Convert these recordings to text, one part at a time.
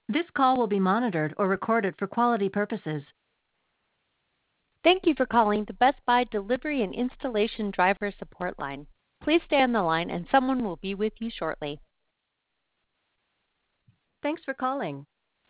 This call will be monitored or recorded for quality purposes. Thank you for calling the Best Buy Delivery and Installation Driver Support Line. Please stay on the line and someone will be with you shortly. Thanks for calling.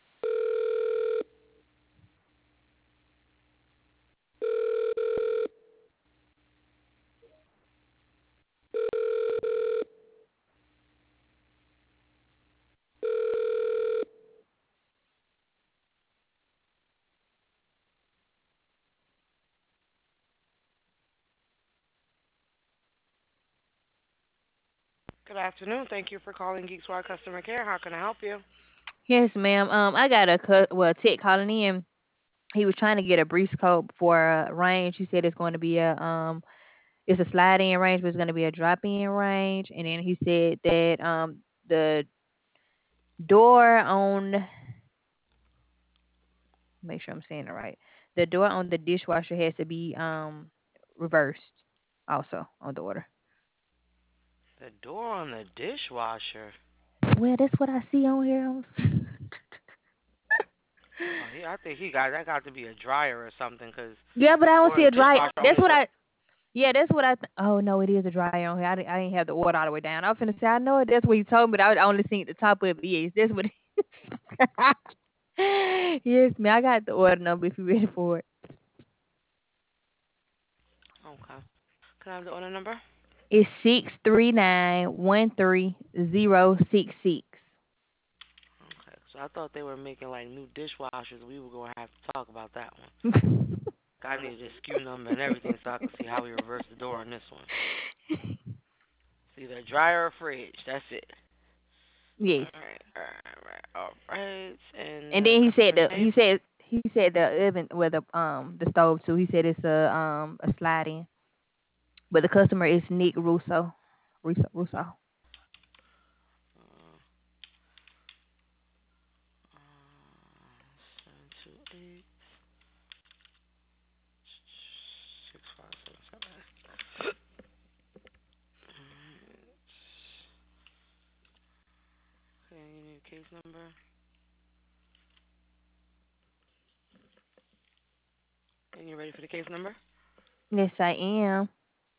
Good afternoon. Thank you for calling Geek Squad Customer Care. How can I help you? Yes, ma'am. I got a tech calling in. He was trying to get a breeze coat for a range. He said it's going to be it's a slide in range, but it's going to be a drop in range. And then he said that the door on, make sure I'm saying it right. The door on the dishwasher has to be reversed, also on the order. The door on the dishwasher. Well, that's what I see on here. Oh, I think he got that got to be a dryer or something, cause Yeah, but I don't door see on a the dry. dishwasher That's only what work. I. Yeah, that's what I. Oh no, it is a dryer on here. I didn't have the order all the way down. I was finna say I know it. That's what you told me. But I only seen the top of it. Yes, that's what. Yes, man. I got the order number if you're ready for it. Okay. Can I have the order number? It's 6391306. Okay. So I thought they were making like new dishwashers. We were gonna have to talk about that one. I need the SKU number and everything so I can see how we reverse the door on this one. It's either a dryer or fridge. That's it. Yes. All right. And And the then customer's name. he said the oven, well, the stove too. He said it's a slide in. But the customer is Nick Russo. Russo. Uh, 728 6577. Okay, you need a case number. And you ready for the case number? Yes, I am.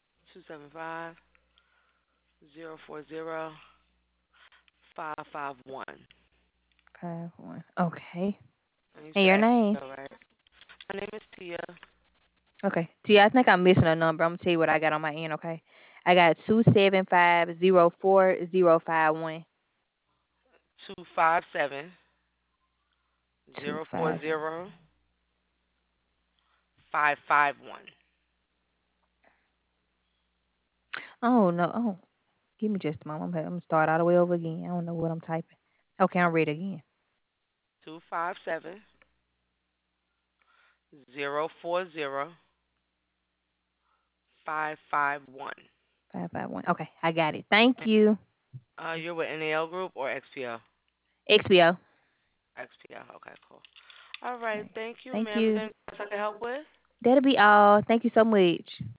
275-040-551. 5-1. Okay. And you And said your name? Expo, right? My name is Tia. Okay. Gee, I think I'm missing a number. I'm gonna tell you what I got on my end. Okay. I got 275-040-51. 25. 257-040-551. Oh no. Oh, give me just a moment. I'm gonna start all the way over again. I don't know what I'm typing. Okay, I'm ready again. 257-040-551. 551. Okay, I got it. Thank you. You're with NAL Group or XPO? XBO. XPO. Okay, cool. All right. Okay. Thank you, Thank ma'am. Is you. there anything else I can help with? That'll be all. Thank you so much.